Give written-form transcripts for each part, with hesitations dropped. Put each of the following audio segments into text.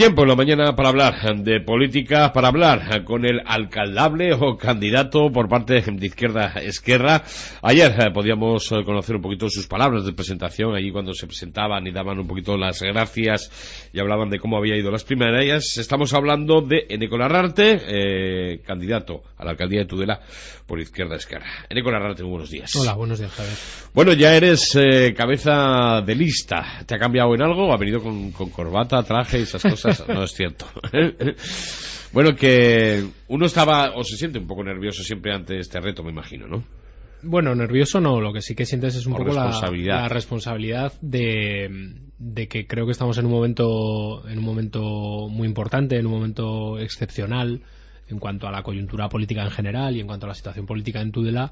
Tiempo en la mañana para hablar de política, para hablar con el alcaldable o candidato por parte de Izquierda Esquerra. Ayer podíamos conocer un poquito sus palabras de presentación, allí cuando se presentaban y daban un poquito las gracias y hablaban de cómo había ido las primarias. Estamos hablando de Eneko Larrarte, candidato a la alcaldía de Tudela por Izquierda Esquerra. Eneko Larrarte, muy buenos días. Hola, buenos días, Javier. Bueno, ya eres cabeza de lista. ¿Te ha cambiado en algo? ¿Ha venido con corbata, traje y esas cosas? No es cierto. Bueno, que uno estaba o se siente un poco nervioso siempre ante este reto, me imagino, ¿no? Bueno, nervioso no, lo que sí que sientes es un poco la responsabilidad de que creo que estamos en un momento muy importante, en un momento excepcional en cuanto a la coyuntura política en general y en cuanto a la situación política en Tudela.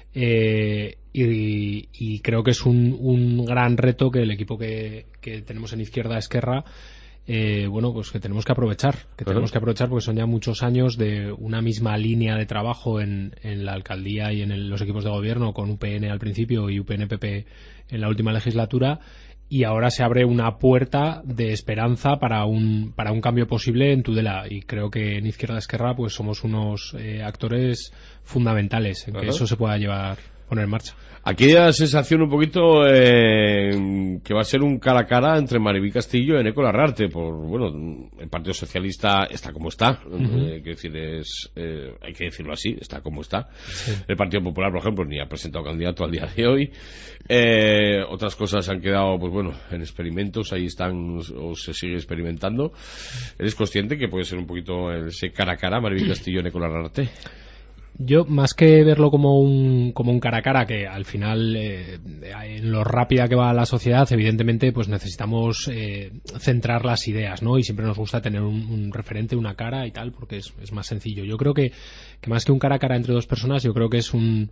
Y creo que es un gran reto que el equipo que tenemos en Izquierda Esquerra pues que tenemos que aprovechar porque son ya muchos años de una misma línea de trabajo en la alcaldía y en los equipos de gobierno, con UPN al principio y UPN-PP en la última legislatura, y ahora se abre una puerta de esperanza para un cambio posible en Tudela, y creo que en Izquierda Esquerra pues somos unos actores fundamentales en que eso se pueda poner en marcha. Aquí hay la sensación un poquito que va a ser un cara a cara entre Mariví Castillo y Eneko Larrarte. El Partido Socialista está como está, hay que decirlo así, está como está. Sí. El Partido Popular, por ejemplo, ni ha presentado candidato al día de hoy. Otras cosas han quedado, en experimentos, ahí están o se sigue experimentando. ¿Eres consciente que puede ser un poquito ese cara a cara Mariví Castillo y Eneko Larrarte? Yo, más que verlo como un cara a cara, que al final, en lo rápida que va la sociedad, evidentemente, pues necesitamos centrar las ideas, ¿no? Y siempre nos gusta tener un referente, una cara y tal, porque es más sencillo. Yo creo que más que un cara a cara entre dos personas, yo creo que es no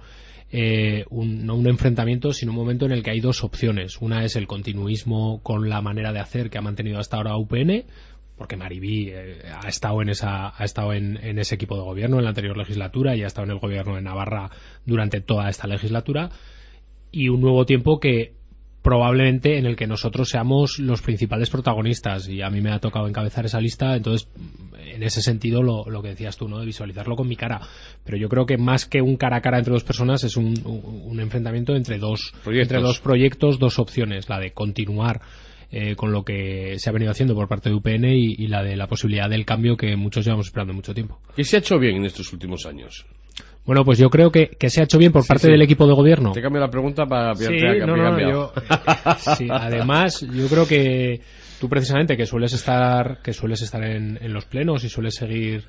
un enfrentamiento, sino un momento en el que hay dos opciones. Una es el continuismo con la manera de hacer que ha mantenido hasta ahora UPN, porque Mariví ha estado en ese equipo de gobierno en la anterior legislatura y ha estado en el gobierno de Navarra durante toda esta legislatura, y un nuevo tiempo que probablemente en el que nosotros seamos los principales protagonistas, y a mí me ha tocado encabezar esa lista. Entonces, en ese sentido, lo que decías tú, ¿no?, de visualizarlo con mi cara, pero yo creo que más que un cara a cara entre dos personas es un enfrentamiento entre dos proyectos, dos opciones, la de continuar con lo que se ha venido haciendo por parte de UPN y la de la posibilidad del cambio que muchos llevamos esperando mucho tiempo. ¿Qué se ha hecho bien en estos últimos años? Bueno, pues yo creo que se ha hecho bien por parte del equipo de gobierno. Te cambio la pregunta para además, yo creo que tú, precisamente, que sueles estar en los plenos y sueles seguir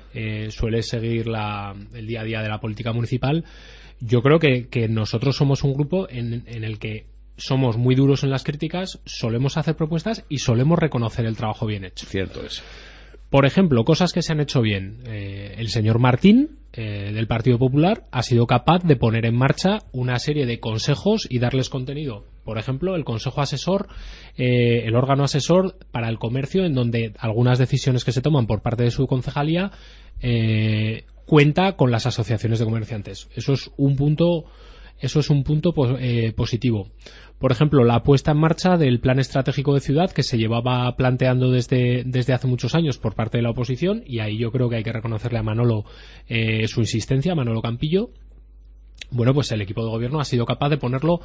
el día a día de la política municipal, yo creo que nosotros somos un grupo en el que somos muy duros en las críticas, solemos hacer propuestas y solemos reconocer el trabajo bien hecho. Cierto es. Por ejemplo, cosas que se han hecho bien. El señor Martín, del Partido Popular, ha sido capaz de poner en marcha una serie de consejos y darles contenido. Por ejemplo, el Consejo Asesor, el órgano asesor para el comercio, en donde algunas decisiones que se toman por parte de su concejalía cuenta con las asociaciones de comerciantes. Eso es un punto positivo. Por ejemplo, la puesta en marcha del plan estratégico de ciudad, que se llevaba planteando desde hace muchos años por parte de la oposición, y ahí yo creo que hay que reconocerle a Manolo su insistencia, a Manolo Campillo. Bueno, pues el equipo de gobierno ha sido capaz de ponerlo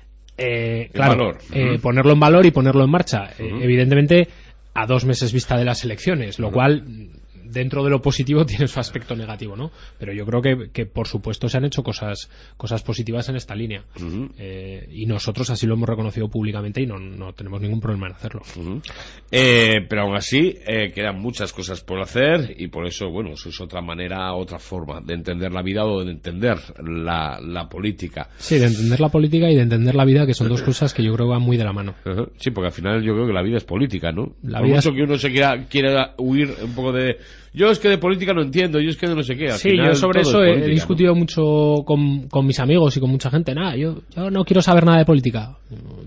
ponerlo en valor y ponerlo en marcha. Evidentemente, a 2 meses vista de las elecciones, lo cual, dentro de lo positivo, tiene su aspecto negativo, ¿no? Pero yo creo que por supuesto se han hecho cosas positivas en esta línea. Y nosotros así lo hemos reconocido públicamente y no tenemos ningún problema en hacerlo. Pero aún así quedan muchas cosas por hacer, y por eso, eso es otra forma de entender la vida o de entender la política. Sí, de entender la política y de entender la vida, que son dos cosas que yo creo que van muy de la mano. Sí, porque al final yo creo que la vida es política, ¿no? Por mucho que uno quiera huir un poco de... Yo es que de política no entiendo, yo es que de no sé qué. Sí, yo sobre eso he discutido mucho con mis amigos y con mucha gente. Yo no quiero saber nada de política.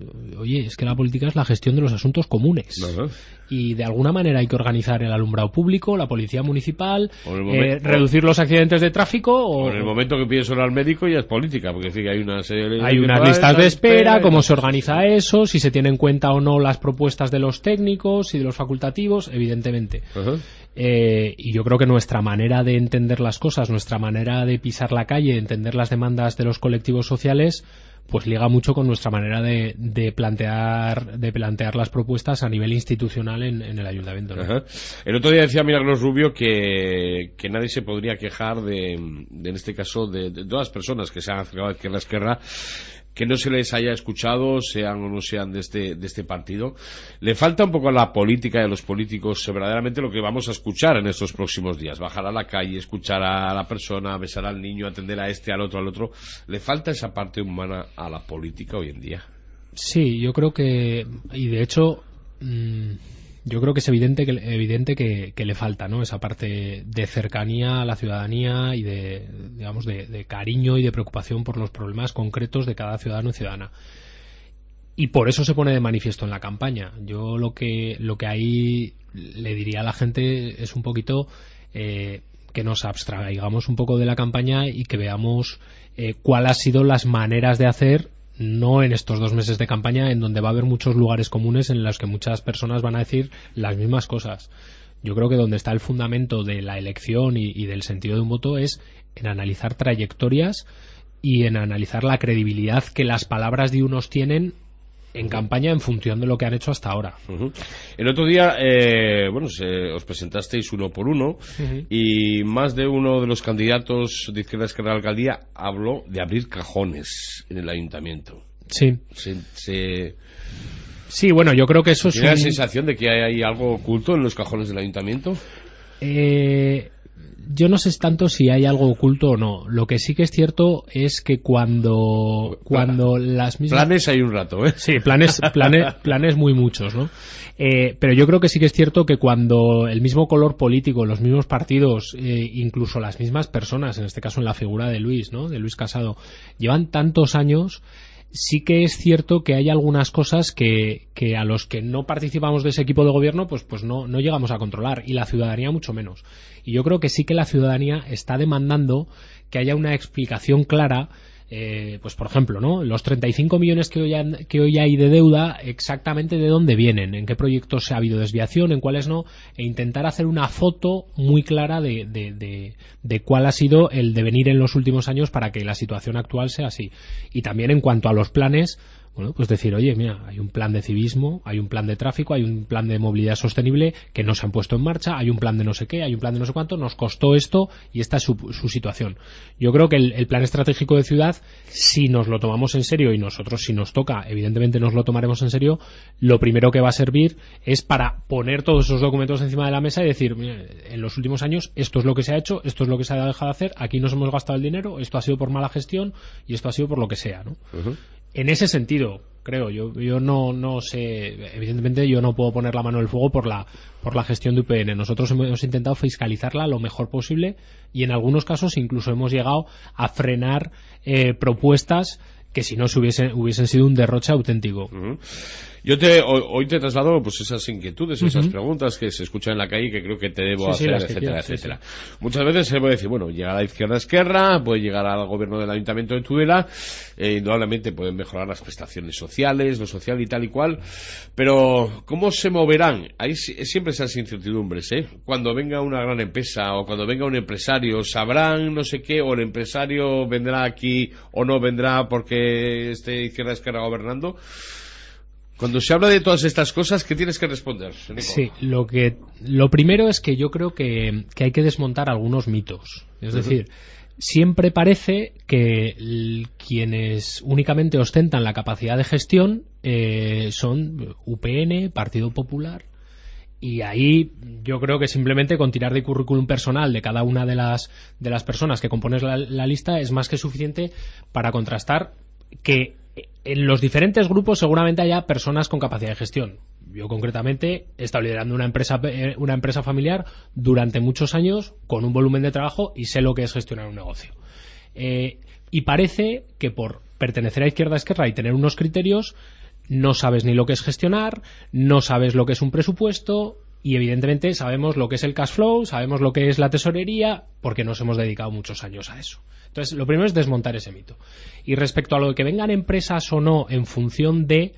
oye, es que la política es la gestión de los asuntos comunes. Y de alguna manera hay que organizar el alumbrado público, la policía municipal, reducir los accidentes de tráfico. O en el momento que pides hora al médico ya es política, porque sí que hay una serie de... Hay unas listas de espera, cómo se organiza eso, si se tiene en cuenta o no las propuestas de los técnicos y de los facultativos, evidentemente. Y yo creo que nuestra manera de entender las cosas, nuestra manera de pisar la calle, entender las demandas de los colectivos sociales, pues liga mucho con nuestra manera de plantear las propuestas a nivel institucional en el ayuntamiento, ¿no? El otro día decía Milagros Rubio que nadie se podría quejar en este caso de todas las personas que se han acercado a la Esquerra, que no se les haya escuchado, sean o no sean de este partido. Le falta un poco a la política y a los políticos verdaderamente lo que vamos a escuchar en estos próximos días. Bajar a la calle, escuchar a la persona, besar al niño, atender a al otro. ¿Le falta esa parte humana a la política hoy en día? Sí, yo creo que... Y de hecho... yo creo que es evidente que le falta, ¿no? Esa parte de cercanía a la ciudadanía y de cariño y de preocupación por los problemas concretos de cada ciudadano y ciudadana. Y por eso se pone de manifiesto en la campaña. Yo lo que ahí le diría a la gente es un poquito que nos abstraigamos un poco de la campaña y que veamos cuáles han sido las maneras de hacer, no en estos 2 meses de campaña, en donde va a haber muchos lugares comunes en los que muchas personas van a decir las mismas cosas. Yo creo que donde está el fundamento de la elección y del sentido de un voto es en analizar trayectorias y en analizar la credibilidad que las palabras de unos tienen en campaña en función de lo que han hecho hasta ahora. El otro día, os presentasteis uno por uno y más de uno de los candidatos de Izquierda Esquerra a la alcaldía habló de abrir cajones en el ayuntamiento. Sí. Sí, bueno, yo creo que eso es... ¿Tiene la sensación de que hay algo oculto en los cajones del ayuntamiento? Yo no sé tanto si hay algo oculto o no. Lo que sí que es cierto es que cuando las mismas... Planes hay un rato, ¿eh? Sí, planes muy muchos, ¿no? Pero yo creo que sí que es cierto que cuando el mismo color político, los mismos partidos, incluso las mismas personas, en este caso en la figura de Luis, ¿no? De Luis Casado, llevan tantos años... Sí que es cierto que hay algunas cosas que a los que no participamos de ese equipo de gobierno pues no llegamos a controlar, y la ciudadanía mucho menos. Y yo creo que sí que la ciudadanía está demandando que haya una explicación clara, pues por ejemplo, ¿no? Los 35 millones que hoy hay de deuda, exactamente de dónde vienen, en qué proyectos ha habido desviación, en cuáles no, e intentar hacer una foto muy clara de cuál ha sido el devenir en los últimos años para que la situación actual sea así. Y también en cuanto a los planes, bueno, pues decir, oye, mira, hay un plan de civismo, hay un plan de tráfico, hay un plan de movilidad sostenible que no se han puesto en marcha, hay un plan de no sé qué, hay un plan de no sé cuánto, nos costó esto y esta es su situación. Yo creo que el plan estratégico de ciudad, si nos lo tomamos en serio, y nosotros si nos toca, evidentemente nos lo tomaremos en serio, lo primero que va a servir es para poner todos esos documentos encima de la mesa y decir, mira, en los últimos años esto es lo que se ha hecho, esto es lo que se ha dejado de hacer, aquí nos hemos gastado el dinero, esto ha sido por mala gestión y esto ha sido por lo que sea, ¿no? En ese sentido, creo, yo no sé, evidentemente yo no puedo poner la mano en el fuego por la gestión de UPN. Nosotros hemos intentado fiscalizarla lo mejor posible y en algunos casos incluso hemos llegado a frenar propuestas que si no se hubiesen sido un derroche auténtico. Hoy te traslado pues esas inquietudes, esas preguntas que se escuchan en la calle y que creo que te debo hacer, etcétera. Muchas veces se puede decir, bueno, llega a la Izquierda Esquerra, puede llegar al gobierno del Ayuntamiento de Tudela, indudablemente pueden mejorar las prestaciones sociales, lo social y tal y cual, pero ¿cómo se moverán? Hay siempre esas incertidumbres, ¿eh? Cuando venga una gran empresa o cuando venga un empresario, ¿sabrán no sé qué? ¿O el empresario vendrá aquí o no vendrá porque esté Izquierda Esquerra gobernando? Cuando se habla de todas estas cosas, ¿qué tienes que responder, Nico? Sí, lo primero es que yo creo que hay que desmontar algunos mitos. Es decir, siempre parece que quienes únicamente ostentan la capacidad de gestión son UPN, Partido Popular, y ahí yo creo que simplemente con tirar de currículum personal de cada una de las personas que compones la lista es más que suficiente para contrastar que en los diferentes grupos seguramente haya personas con capacidad de gestión. Yo concretamente he estado liderando una empresa familiar durante muchos años con un volumen de trabajo y sé lo que es gestionar un negocio. Y parece que por pertenecer a Izquierda Esquerra y tener unos criterios no sabes ni lo que es gestionar, no sabes lo que es un presupuesto y evidentemente sabemos lo que es el cash flow, sabemos lo que es la tesorería, porque nos hemos dedicado muchos años a eso. Entonces, lo primero es desmontar ese mito. Y respecto a lo de que vengan empresas o no en función de,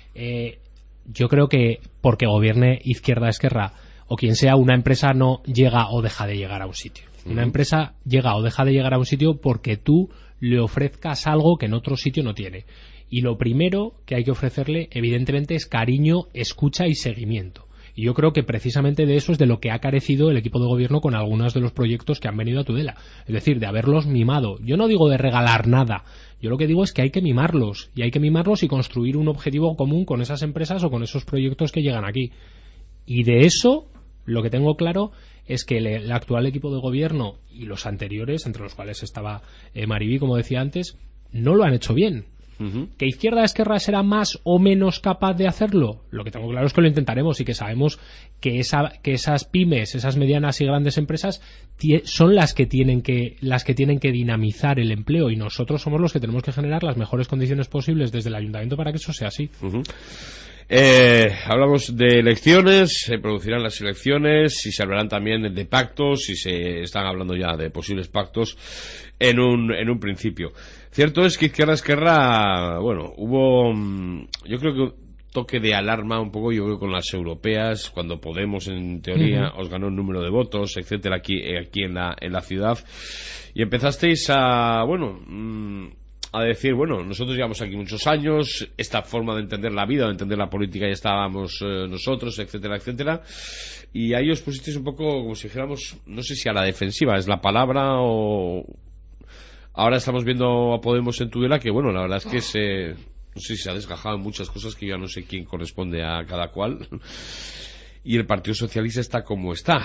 yo creo que porque gobierne Izquierda Esquerra o quien sea, una empresa no llega o deja de llegar a un sitio. Una empresa llega o deja de llegar a un sitio porque tú le ofrezcas algo que en otro sitio no tiene. Y lo primero que hay que ofrecerle, evidentemente, es cariño, escucha y seguimiento. Y yo creo que precisamente de eso es de lo que ha carecido el equipo de gobierno con algunos de los proyectos que han venido a Tudela. Es decir, de haberlos mimado. Yo no digo de regalar nada. Yo lo que digo es que hay que mimarlos. Y hay que mimarlos y construir un objetivo común con esas empresas o con esos proyectos que llegan aquí. Y de eso, lo que tengo claro es que el actual equipo de gobierno y los anteriores, entre los cuales estaba Mariví, como decía antes, no lo han hecho bien. ¿Que Izquierda Esquerra será más o menos capaz de hacerlo? Lo que tengo claro es que lo intentaremos y que sabemos que esas pymes, esas medianas y grandes empresas son las que tienen que dinamizar el empleo, y nosotros somos los que tenemos que generar las mejores condiciones posibles desde el ayuntamiento para que eso sea así. Hablamos de elecciones, se producirán las elecciones, si se hablarán también de pactos, si se están hablando ya de posibles pactos en un principio. Cierto es que Izquierda Esquerra, bueno, hubo, yo creo que un toque de alarma un poco, yo creo, con las europeas, cuando Podemos, en teoría, os ganó un número de votos, etcétera, aquí en la ciudad, y empezasteis a decir, bueno, nosotros llevamos aquí muchos años, esta forma de entender la vida, de entender la política, ya estábamos nosotros, etcétera, etcétera, y ahí os pusisteis un poco, como si dijéramos, no sé si a la defensiva es la palabra, o ahora estamos viendo a Podemos en Tudela, que bueno, la verdad es que no sé si se ha desgajado en muchas cosas que yo no sé quién corresponde a cada cual, y el Partido Socialista está como está,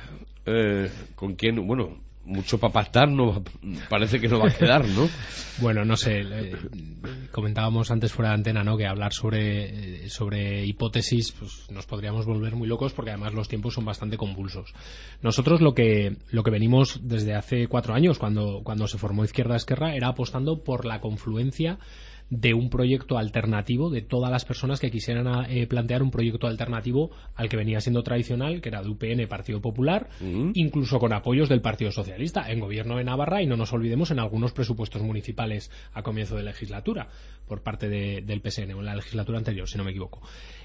con quién, bueno, mucho para pactar no parece que no va a quedar, ¿no? Bueno, no sé, comentábamos antes fuera de antena, ¿no?, que hablar sobre hipótesis, pues nos podríamos volver muy locos, porque además los tiempos son bastante convulsos. Nosotros lo que venimos desde hace 4 años, cuando se formó Izquierda Esquerra, era apostando por la confluencia de un proyecto alternativo, de todas las personas que quisieran plantear un proyecto alternativo al que venía siendo tradicional, que era de UPN, Partido Popular, incluso con apoyos del Partido Socialista, en gobierno de Navarra, y no nos olvidemos en algunos presupuestos municipales a comienzo de legislatura, por parte del PSN, o en la legislatura anterior, si no me equivoco.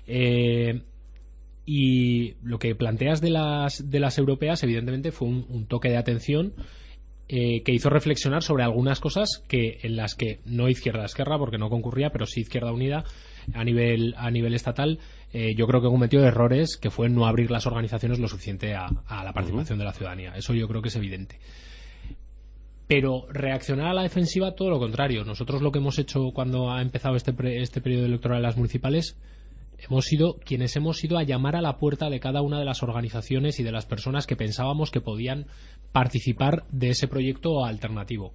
Y lo que planteas de las europeas, evidentemente, fue un toque de atención que hizo reflexionar sobre algunas cosas en las que no Izquierda Esquerra, porque no concurría, pero sí Izquierda Unida a nivel estatal, yo creo que cometió errores, que fue no abrir las organizaciones lo suficiente a la participación de la ciudadanía. Eso yo creo que es evidente. Pero reaccionar a la defensiva, todo lo contrario. Nosotros lo que hemos hecho cuando ha empezado este periodo electoral en las municipales, hemos sido a llamar a la puerta de cada una de las organizaciones y de las personas que pensábamos que podían participar de ese proyecto alternativo.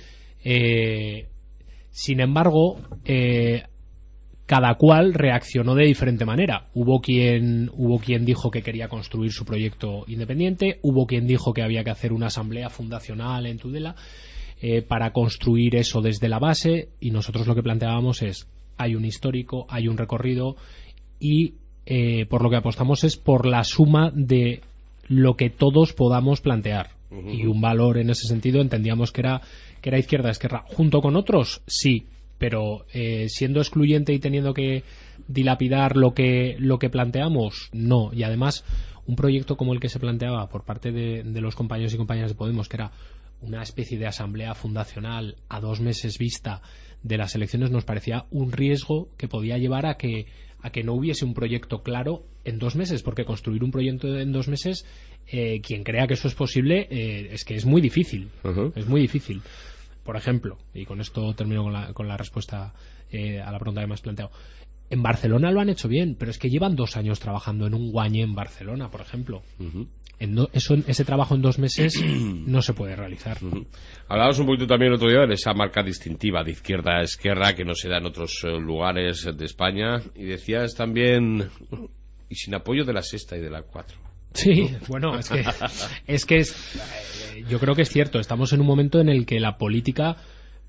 Sin embargo, cada cual reaccionó de diferente manera. Hubo quien dijo que quería construir su proyecto independiente, hubo quien dijo que había que hacer una asamblea fundacional en Tudela para construir eso desde la base, y nosotros lo que planteábamos es: hay un histórico, hay un recorrido, y por lo que apostamos es por la suma de lo que todos podamos plantear. Y un valor en ese sentido entendíamos que era Izquierda Esquerra. Junto con otros, sí, pero siendo excluyente y teniendo que dilapidar lo que planteamos, no. Y además, un proyecto como el que se planteaba por parte de los compañeros y compañeras de Podemos, que era una especie de asamblea fundacional a 2 meses vista de las elecciones, nos parecía un riesgo que podía llevar a que no hubiese un proyecto claro en 2 meses, porque construir un proyecto en 2 meses, quien crea que eso es posible, es que es muy difícil. Es muy difícil. Por ejemplo, y con esto termino con la respuesta a la pregunta que me has planteado, en Barcelona lo han hecho bien, pero es que llevan 2 años trabajando en un guañé en Barcelona, por ejemplo. Ese trabajo en 2 meses no se puede realizar. Hablabas un poquito también el otro día de esa marca distintiva de Izquierda Esquerra que no se da en otros lugares de España, y decías también, y sin apoyo de la Sexta y de la 4. Sí, bueno, yo creo que es cierto. Estamos en un momento en el que la política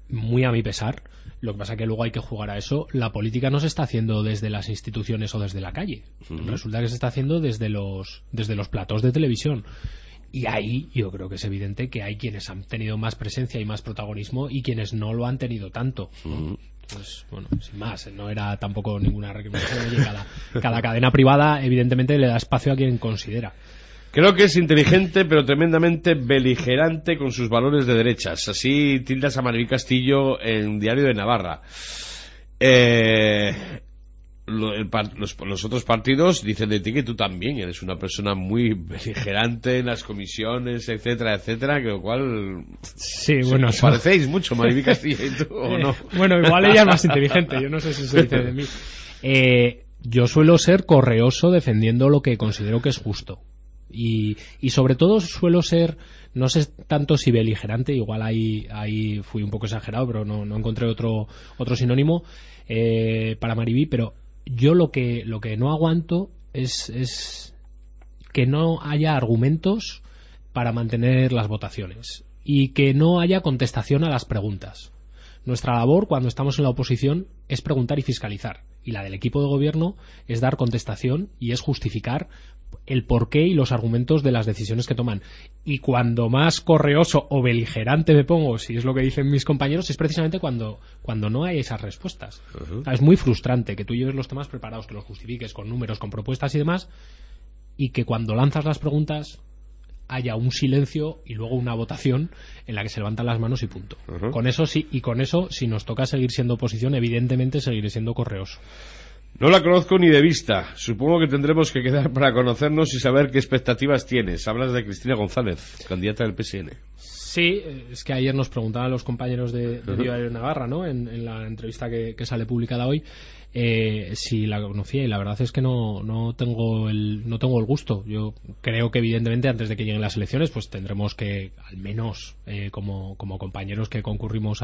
muy a mi pesar. Lo que pasa que luego hay que jugar a eso. La política no se está haciendo desde las instituciones o desde la calle. Resulta que se está haciendo desde los platós de televisión. Y ahí yo creo que es evidente que hay quienes han tenido más presencia y más protagonismo y quienes no lo han tenido tanto. Pues bueno, sin más, no era tampoco ninguna recriminación. Oye, cada cadena privada evidentemente le da espacio a quien considera. Creo que es inteligente, pero tremendamente beligerante con sus valores de derechas. Así tildas a Mariví Castillo en Diario de Navarra. Los otros partidos dicen de ti que tú también eres una persona muy beligerante en las comisiones, etcétera, etcétera, que lo cual... Sí, bueno... ¿Os parecéis mucho, Mariví Castillo y tú, o no? Bueno, igual ella es más inteligente, yo no sé si se dice de mí. Yo suelo ser correoso defendiendo lo que considero que es justo. Y sobre todo suelo ser, no sé tanto si beligerante, igual ahí fui un poco exagerado, pero no encontré otro sinónimo para Mariví, pero yo lo que no aguanto es que no haya argumentos para mantener las votaciones y que no haya contestación a las preguntas. Nuestra labor cuando estamos en la oposición es preguntar y fiscalizar, y la del equipo de gobierno es dar contestación y es justificar el porqué y los argumentos de las decisiones que toman. Y cuando más correoso o beligerante me pongo, si es lo que dicen mis compañeros, es precisamente cuando no hay esas respuestas. Es muy frustrante que tú lleves los temas preparados, que los justifiques con números, con propuestas y demás, y que cuando lanzas las preguntas haya un silencio y luego una votación en la que se levantan las manos y punto. Con eso sí, y con eso, si nos toca seguir siendo oposición, evidentemente seguiré siendo correoso. No la conozco ni de vista. Supongo que tendremos que quedar para conocernos y saber qué expectativas tienes. Hablas de Cristina González, candidata del PSN. Sí, es que ayer nos preguntaban los compañeros de Diario de Navarra, ¿no? En la entrevista que sale publicada hoy, si la conocía, y la verdad es que no tengo el gusto. Yo creo que evidentemente antes de que lleguen las elecciones pues tendremos que, al menos como compañeros que concurrimos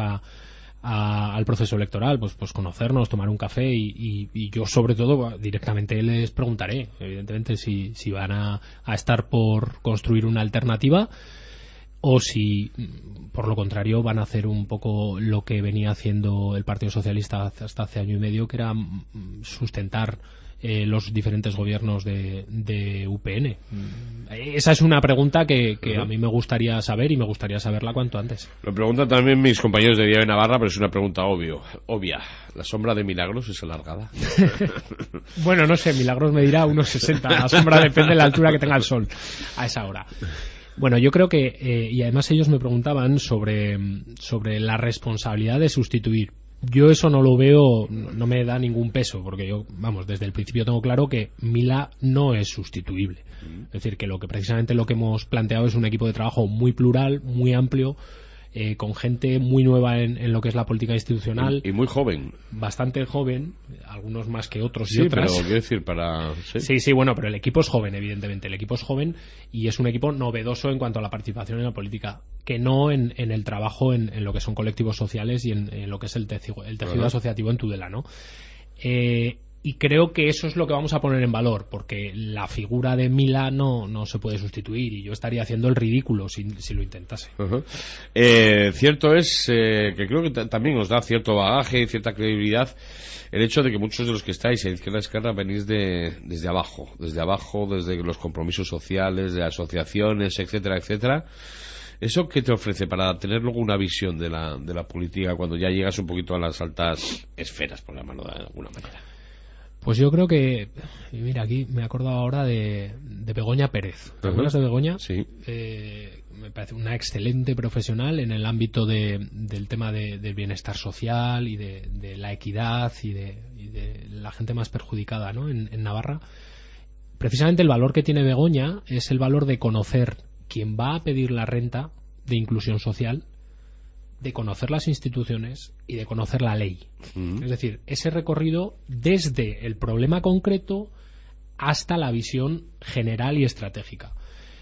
al proceso electoral, pues conocernos, tomar un café y yo sobre todo directamente les preguntaré evidentemente si van a estar por construir una alternativa o si por lo contrario van a hacer un poco lo que venía haciendo el Partido Socialista hasta hace año y medio, que era sustentar los diferentes gobiernos de UPN. Esa es una pregunta que a mí me gustaría saber y me gustaría saberla cuanto antes. Lo preguntan también mis compañeros de Diario de Navarra, pero es una pregunta obvia. ¿La sombra de Milagros es alargada? Bueno, no sé, Milagros me dirá unos 60. La sombra depende de la altura que tenga el sol a esa hora. Bueno, yo creo que, y además ellos me preguntaban sobre la responsabilidad de sustituir. Yo eso no lo veo, no me da ningún peso, porque yo, desde el principio tengo claro que Milá no es sustituible. Es decir, que precisamente lo que hemos planteado es un equipo de trabajo muy plural, muy amplio, con gente muy nueva en lo que es la política institucional. Y muy joven. Bastante joven, algunos más que otros y otras. Sí, pero quiero decir, para... Sí, bueno, pero el equipo es joven, evidentemente. El equipo es joven y es un equipo novedoso en cuanto a la participación en la política, que no en el trabajo en lo que son colectivos sociales y en lo que es el tejido asociativo en Tudela, ¿no? Y creo que eso es lo que vamos a poner en valor, porque la figura de Milá no se puede sustituir y yo estaría haciendo el ridículo si lo intentase. Cierto es que creo que también os da cierto bagaje y cierta credibilidad el hecho de que muchos de los que estáis en Izquierda Esquerra venís desde abajo, desde los compromisos sociales, de asociaciones, etcétera, etcétera. ¿Eso qué te ofrece para tener luego una visión de la política cuando ya llegas un poquito a las altas esferas, por llamarlo de alguna manera? Pues yo creo que, mira, aquí me he acordado ahora de Begoña Pérez. ¿Te acuerdas de Begoña? Sí. Me parece una excelente profesional en el ámbito del tema del bienestar social y de la equidad y de la gente más perjudicada, ¿no? en Navarra. Precisamente el valor que tiene Begoña es el valor de conocer quién va a pedir la renta de inclusión social, de conocer las instituciones y de conocer la ley. Es decir, ese recorrido desde el problema concreto hasta la visión general y estratégica.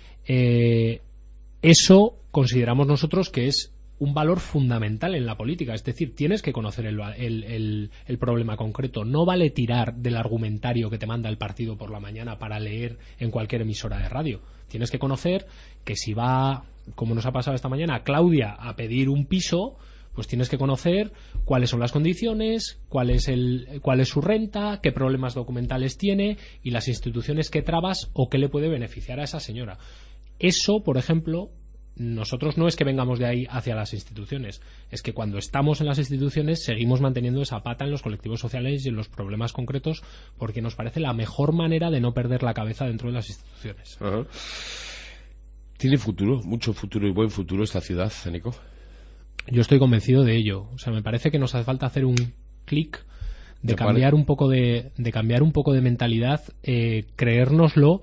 Eso consideramos nosotros que es un valor fundamental en la política. Es decir, tienes que conocer el problema concreto. No vale tirar del argumentario que te manda el partido por la mañana para leer en cualquier emisora de radio. Tienes que conocer que si va, como nos ha pasado esta mañana, Claudia a pedir un piso, pues tienes que conocer cuáles son las condiciones, cuál es su renta, qué problemas documentales tiene y las instituciones que trabas o qué le puede beneficiar a esa señora. Eso, por ejemplo, nosotros no es que vengamos de ahí hacia las instituciones, es que cuando estamos en las instituciones seguimos manteniendo esa pata en los colectivos sociales y en los problemas concretos, porque nos parece la mejor manera de no perder la cabeza dentro de las instituciones. Ajá. ¿Tiene futuro, mucho futuro y buen futuro esta ciudad, Nico? Yo estoy convencido de ello. O sea, me parece que nos hace falta hacer un clic de cambiar un poco de mentalidad, creérnoslo.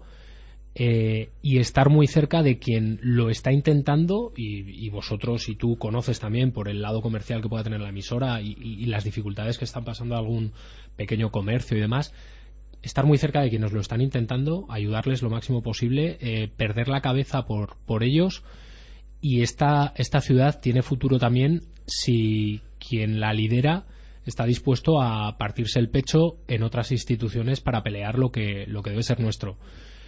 Y estar muy cerca de quien lo está intentando y vosotros y tú conoces también por el lado comercial que pueda tener la emisora y las dificultades que están pasando a algún pequeño comercio y demás, estar muy cerca de quienes lo están intentando, ayudarles lo máximo posible, perder la cabeza por ellos. Y esta ciudad tiene futuro también si quien la lidera está dispuesto a partirse el pecho en otras instituciones para pelear lo que debe ser nuestro.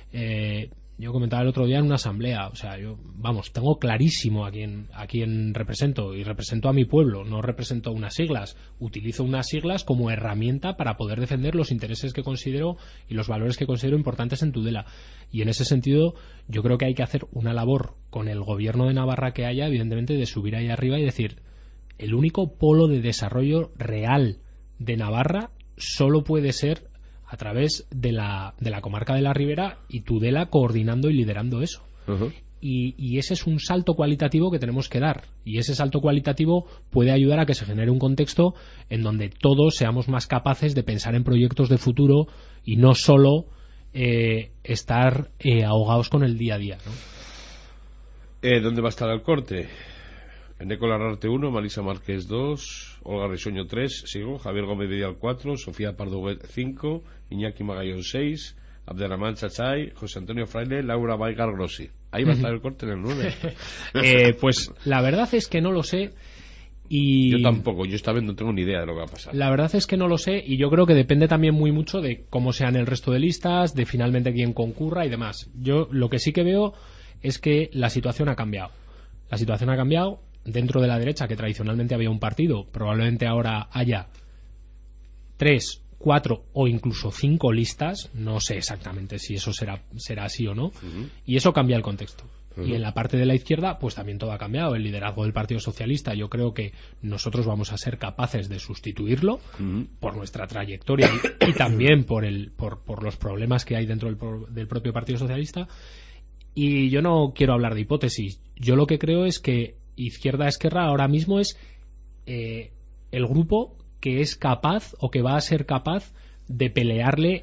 Yo comentaba el otro día en una asamblea, o sea, tengo clarísimo a quién represento, y represento a mi pueblo, no represento unas siglas, utilizo unas siglas como herramienta para poder defender los intereses que considero y los valores que considero importantes en Tudela, y en ese sentido yo creo que hay que hacer una labor con el gobierno de Navarra que haya, evidentemente, de subir ahí arriba y decir, el único polo de desarrollo real de Navarra solo puede ser a través de la comarca de la Ribera y Tudela coordinando y liderando eso. Uh-huh. Y ese es un salto cualitativo que tenemos que dar, y ese salto cualitativo puede ayudar a que se genere un contexto en donde todos seamos más capaces de pensar en proyectos de futuro y no solo estar ahogados con el día a día, ¿no? ¿Dónde va a estar el corte? Eneco Larrarte 1, Marisa Márquez 2, Olga Risueño 3, sigo, Javier Gómez Vidal 4, Sofía Pardo 5, Iñaki Magallón 6, Abderramán Chachay, José Antonio Fraile, Laura Baigar Grossi. Ahí va a estar el corte en el 9. Pues la verdad es que no lo sé. Y yo tampoco, yo esta vez no tengo ni idea de lo que va a pasar. La verdad es que no lo sé, y yo creo que depende también muy mucho de cómo sean el resto de listas, de finalmente quién concurra y demás. Yo lo que sí que veo es que la situación ha cambiado. La situación ha cambiado. Dentro de la derecha, que tradicionalmente había un partido, probablemente ahora haya 3, 4 o incluso 5 listas. No sé exactamente si eso será así o no. Uh-huh. Y eso cambia el contexto. Uh-huh. Y en la parte de la izquierda, pues también todo ha cambiado. El liderazgo del Partido Socialista, yo creo que nosotros vamos a ser capaces de sustituirlo, uh-huh, por nuestra trayectoria y también por los problemas que hay dentro del propio Partido Socialista. Y yo no quiero hablar de hipótesis. Yo lo que creo es que Izquierda Esquerra ahora mismo es el grupo que es capaz o que va a ser capaz de pelearle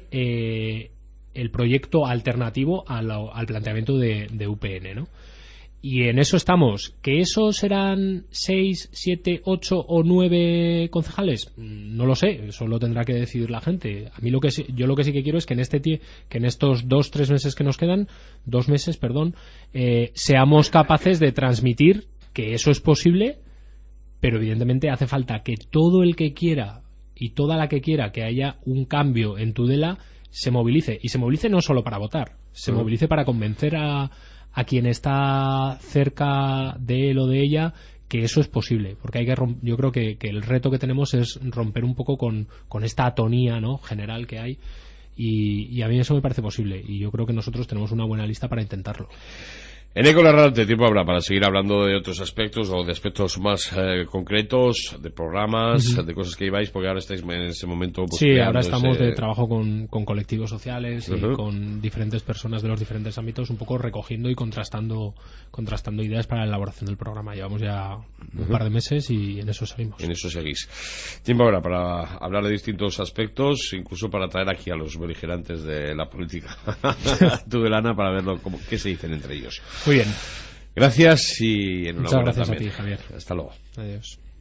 el proyecto alternativo al planteamiento de UPN, ¿no? Y en eso estamos. ¿Que eso serán 6, 7, 8 o 9 concejales? No lo sé, eso lo tendrá que decidir la gente. A mí yo lo que sí que quiero es que en estos 2 meses que nos quedan, 2 meses, seamos capaces de transmitir que eso es posible, pero evidentemente hace falta que todo el que quiera y toda la que quiera que haya un cambio en Tudela se movilice, y se movilice no solo para votar, se movilice para convencer a quien está cerca de él o de ella que eso es posible, porque yo creo que el reto que tenemos es romper un poco con esta atonía, ¿no?, general que hay, y a mí eso me parece posible, y yo creo que nosotros tenemos una buena lista para intentarlo. Eneco Larrarte, tiempo habrá para seguir hablando de otros aspectos o de aspectos más concretos, de programas, uh-huh, de cosas que lleváis, porque ahora estáis en ese momento. Pues, sí, ahora estamos de trabajo con colectivos sociales, uh-huh, y con diferentes personas de los diferentes ámbitos, un poco recogiendo y contrastando ideas para la elaboración del programa. Llevamos ya un par de meses y en eso salimos. En eso seguís. Tiempo habrá para hablar de distintos aspectos, incluso para traer aquí a los beligerantes de la política tudelana para ver qué se dicen entre ellos. Muy bien. Gracias y enhorabuena. Muchas gracias también. A ti, Javier. Hasta luego. Adiós.